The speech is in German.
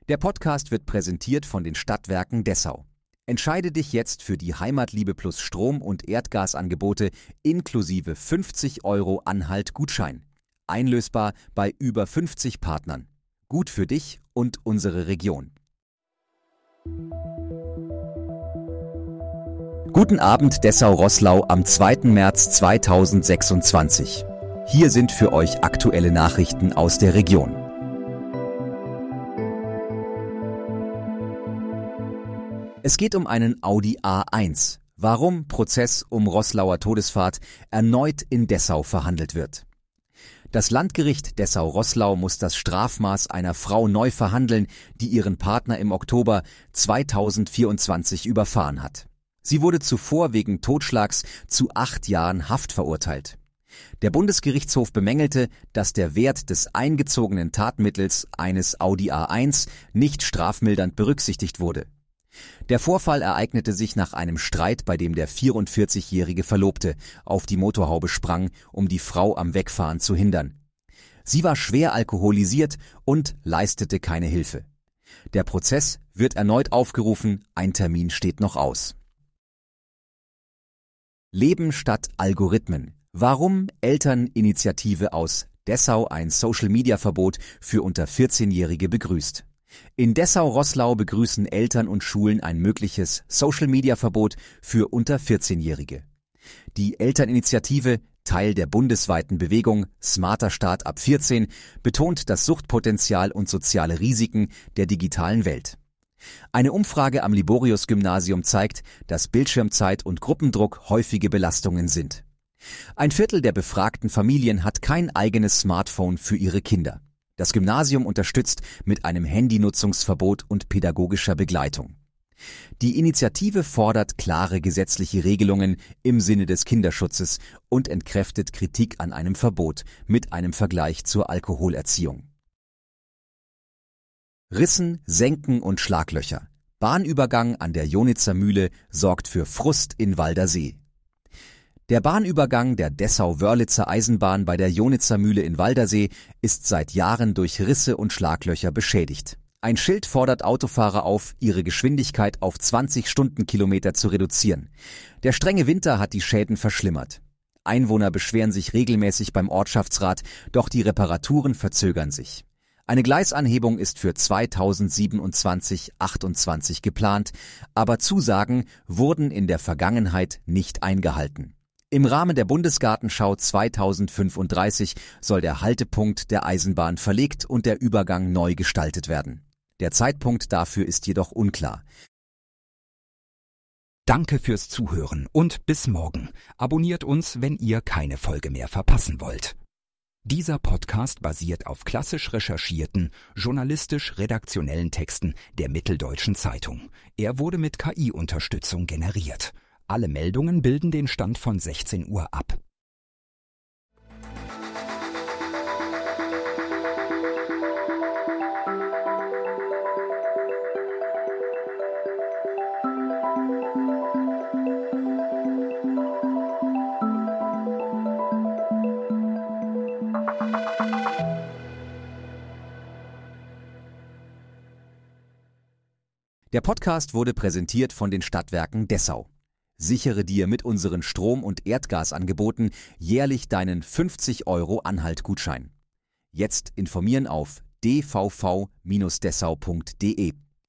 Der Podcast wird präsentiert von den Stadtwerken Dessau. Entscheide dich jetzt für die Heimatliebe Plus Strom- und Erdgasangebote inklusive 50 € Anhalt-Gutschein. Einlösbar bei über 50 Partnern. Gut für dich und unsere Region. Guten Abend Dessau-Roßlau am 2. März 2026. Hier sind für euch aktuelle Nachrichten aus der Region. Es geht um einen Audi A1. Warum Prozess um Roßlauer Todesfahrt erneut in Dessau verhandelt wird. Das Landgericht Dessau-Roßlau muss das Strafmaß einer Frau neu verhandeln, die ihren Partner im Oktober 2024 überfahren hat. Sie wurde zuvor wegen Totschlags zu 8 Jahren Haft verurteilt. Der Bundesgerichtshof bemängelte, dass der Wert des eingezogenen Tatmittels eines Audi A1 nicht strafmildernd berücksichtigt wurde. Der Vorfall ereignete sich nach einem Streit, bei dem der 44-jährige Verlobte auf die Motorhaube sprang, um die Frau am Wegfahren zu hindern. Sie war schwer alkoholisiert und leistete keine Hilfe. Der Prozess wird erneut aufgerufen, ein Termin steht noch aus. Leben statt Algorithmen. Warum Elterninitiative aus Dessau ein Social-Media-Verbot für unter 14-Jährige begrüßt. In Dessau-Roßlau begrüßen Eltern und Schulen ein mögliches Social-Media-Verbot für unter 14-Jährige. Die Elterninitiative, Teil der bundesweiten Bewegung Smarter Staat ab 14, betont das Suchtpotenzial und soziale Risiken der digitalen Welt. Eine Umfrage am Liborius-Gymnasium zeigt, dass Bildschirmzeit und Gruppendruck häufige Belastungen sind. Ein Viertel der befragten Familien hat kein eigenes Smartphone für ihre Kinder. Das Gymnasium unterstützt mit einem Handynutzungsverbot und pädagogischer Begleitung. Die Initiative fordert klare gesetzliche Regelungen im Sinne des Kinderschutzes und entkräftet Kritik an einem Verbot mit einem Vergleich zur Alkoholerziehung. Rissen, Senken und Schlaglöcher. Bahnübergang an der Jonitzer Mühle sorgt für Frust in Waldersee. Der Bahnübergang der Dessau-Wörlitzer Eisenbahn bei der Jonitzer Mühle in Waldersee ist seit Jahren durch Risse und Schlaglöcher beschädigt. Ein Schild fordert Autofahrer auf, ihre Geschwindigkeit auf 20 Stundenkilometer zu reduzieren. Der strenge Winter hat die Schäden verschlimmert. Einwohner beschweren sich regelmäßig beim Ortschaftsrat, doch die Reparaturen verzögern sich. Eine Gleisanhebung ist für 2027/28 geplant, aber Zusagen wurden in der Vergangenheit nicht eingehalten. Im Rahmen der Bundesgartenschau 2035 soll der Haltepunkt der Eisenbahn verlegt und der Übergang neu gestaltet werden. Der Zeitpunkt dafür ist jedoch unklar. Danke fürs Zuhören und bis morgen. Abonniert uns, wenn ihr keine Folge mehr verpassen wollt. Dieser Podcast basiert auf klassisch recherchierten, journalistisch-redaktionellen Texten der Mitteldeutschen Zeitung. Er wurde mit KI-Unterstützung generiert. Alle Meldungen bilden den Stand von 16 Uhr ab. Der Podcast wurde präsentiert von den Stadtwerken Dessau. Sichere dir mit unseren Strom- und Erdgasangeboten jährlich deinen 50 € Anhalt-Gutschein. Jetzt informieren auf dvv-dessau.de.